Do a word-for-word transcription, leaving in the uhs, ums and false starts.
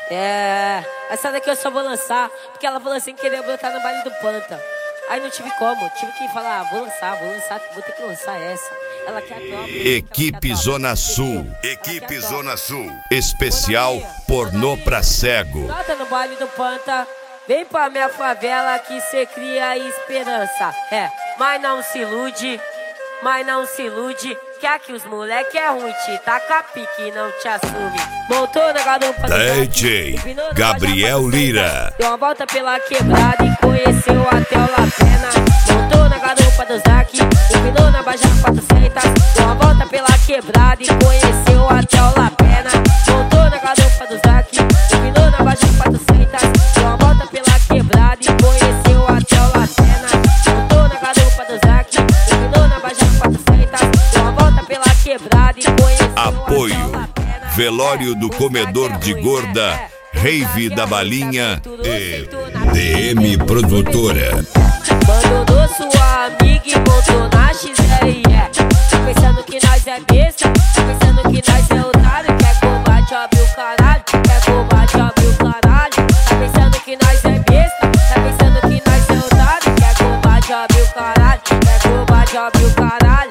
É, essa daqui eu só vou lançar porque ela falou assim que queria brotar no baile do Panta. Aí não tive como, tive que falar, ah, vou lançar, vou lançar, vou ter que lançar essa. Ela quer a tropa. Equipe Zona Sul, Equipe Zona Sul, especial pornô pra cego. Brota no baile do Panta, vem pra minha favela que cê cria esperança. É, mas não se ilude, mas não se ilude. Que aqui os moleque é ruim, te taca pique e não te assume. Montou na garupa do D J Gabriel Lira. Deu uma volta pela quebrada e conheceu até o Lapena. Montou na garupa do Zac, empinou na Baixa quatrocentos. Deu uma volta pela quebrada e conheceu até o Lapena. Montou na garupa do Zac, empinou na Baixa quatrocentos. Deu uma volta pela quebrada e conheceu até o Lapena. Montou na garupa do Zac, empinou na Baixa quatrocentos. Deu uma volta pela quebrada e conheceu Apoio Velório do Comedor de Gorda, Rave da Balinha e D M Produtora. Abandonou sua amiga e montou na X R E. Tá pensando que nós é besta, tá pensando que nós é otário. Quer combate, abre o caralho, quer combate, abre o caralho. Tá pensando que nós é besta, tá pensando que nós é otário. Quer combate, abre o caralho, quer combate, abre o caralho.